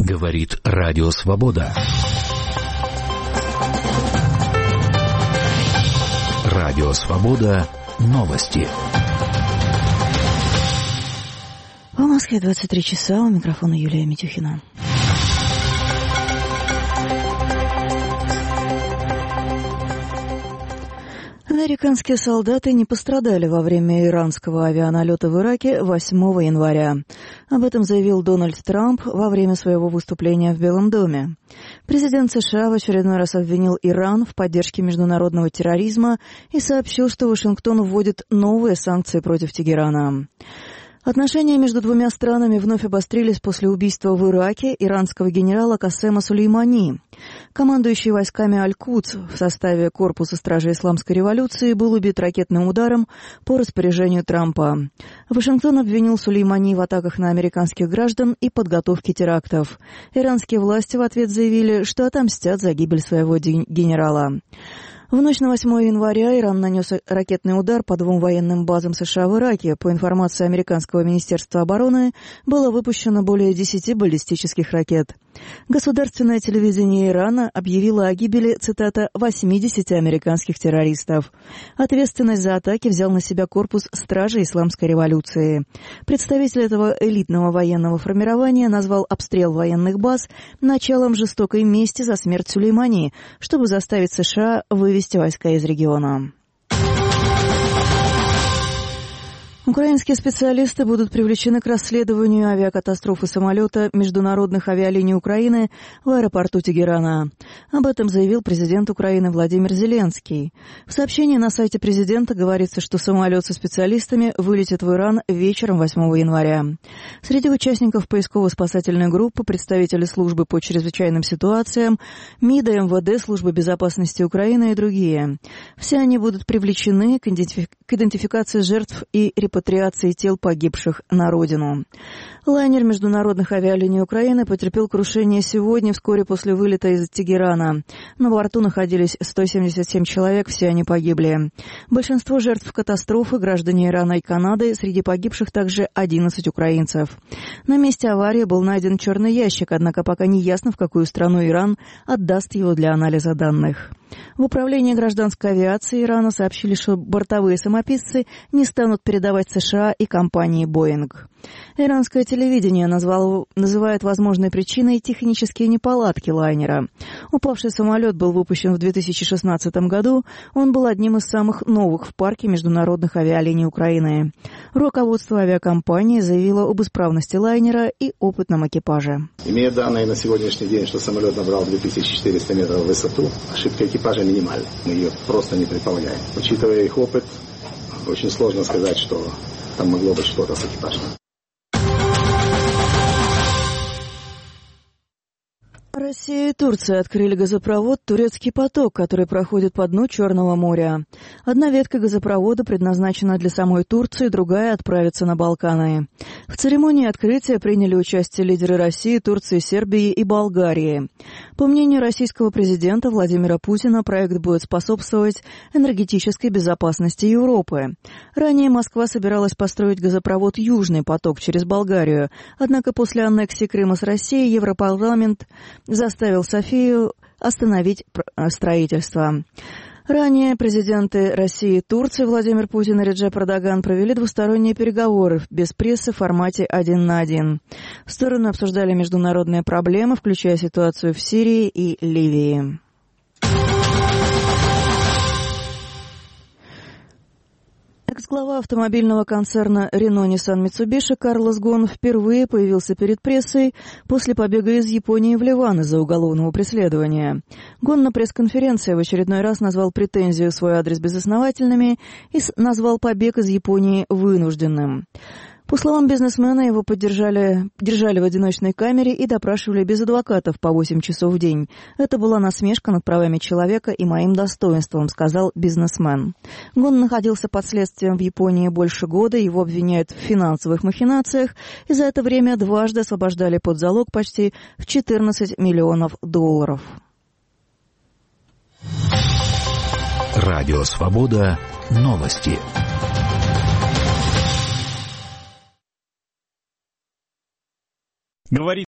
Говорит Радио Свобода. Радио Свобода. Новости. В Москве 23 часа. У микрофона Юлия Митюхина. Американские солдаты не пострадали во время иранского авианалета в Ираке 8 января. Об этом заявил Дональд Трамп во время своего выступления в Белом доме. Президент США в очередной раз обвинил Иран в поддержке международного терроризма и сообщил, что Вашингтон вводит новые санкции против Тегерана. Отношения между двумя странами вновь обострились после убийства в Ираке иранского генерала Касема Сулеймани. Командующий войсками Аль-Кудс в составе корпуса стражей исламской революции был убит ракетным ударом по распоряжению Трампа. Вашингтон обвинил Сулеймани в атаках на американских граждан и подготовке терактов. Иранские власти в ответ заявили, что отомстят за гибель своего генерала. В ночь на 8 января Иран нанес ракетный удар по двум военным базам США в Ираке. По информации американского министерства обороны, было выпущено более 10 баллистических ракет. Государственное телевидение Ирана объявило о гибели, цитата, 80 американских террористов. Ответственность за атаки взял на себя корпус стражей исламской революции. Представитель этого элитного военного формирования назвал обстрел военных баз началом жестокой мести за смерть Сулеймани, чтобы заставить США вывести войска из региона. Украинские специалисты будут привлечены к расследованию авиакатастрофы самолета международных авиалиний Украины в аэропорту Тегерана. Об этом заявил президент Украины Владимир Зеленский. В сообщении на сайте президента говорится, что самолет со специалистами вылетит в Иран вечером 8 января. Среди участников поисково-спасательной группы представители службы по чрезвычайным ситуациям, МИДа, МВД, службы безопасности Украины и другие. Все они будут привлечены к идентификации жертв и репатриации тел погибших на родину. Лайнер международных авиалиний Украины потерпел крушение сегодня, вскоре после вылета из Тегерана. На борту находились 177 человек, все они погибли. Большинство жертв катастрофы – граждане Ирана и Канады, среди погибших также 11 украинцев. На месте аварии был найден черный ящик, однако пока не ясно, в какую страну Иран отдаст его для анализа данных. В управлении гражданской авиации Ирана сообщили, что бортовые самописцы не станут передавать США и компании «Боинг». Иранское телевидение называет возможной причиной технические неполадки лайнера. Упавший самолет был выпущен в 2016 году. Он был одним из самых новых в парке международных авиалиний Украины. Руководство авиакомпании заявило об исправности лайнера и опытном экипаже. Имея данные на сегодняшний день, что самолет набрал 2400 метров в высоту, ошибка экипажа минимальна. Мы ее просто не предполагаем. Учитывая их опыт, очень сложно сказать, что там могло быть что-то с экипажем. Россия и Турция открыли газопровод «Турецкий поток», который проходит по дну Черного моря. Одна ветка газопровода предназначена для самой Турции, другая отправится на Балканы. В церемонии открытия приняли участие лидеры России, Турции, Сербии и Болгарии. По мнению российского президента Владимира Путина, проект будет способствовать энергетической безопасности Европы. Ранее Москва собиралась построить газопровод «Южный поток» через Болгарию, однако после аннексии Крыма с Россией Европарламент заставил Софию остановить строительство. Ранее президенты России и Турции Владимир Путин и Реджеп Эрдоган провели двусторонние переговоры без прессы в формате 1 на 1. Стороны обсуждали международные проблемы, включая ситуацию в Сирии и Ливии. Экс-глава автомобильного концерна Renault-Nissan-Mitsubishi Карлос Гон впервые появился перед прессой после побега из Японии в Ливан из-за уголовного преследования. Гон на пресс-конференции в очередной раз назвал претензии в свой адрес безосновательными и назвал побег из Японии вынужденным. По словам бизнесмена, его держали в одиночной камере и допрашивали без адвокатов по 8 часов в день. Это была насмешка над правами человека и моим достоинством, сказал бизнесмен. Гон находился под следствием в Японии больше года, его обвиняют в финансовых махинациях, и за это время дважды освобождали под залог почти в $14 миллионов. Радио Свобода. Новости. Говорит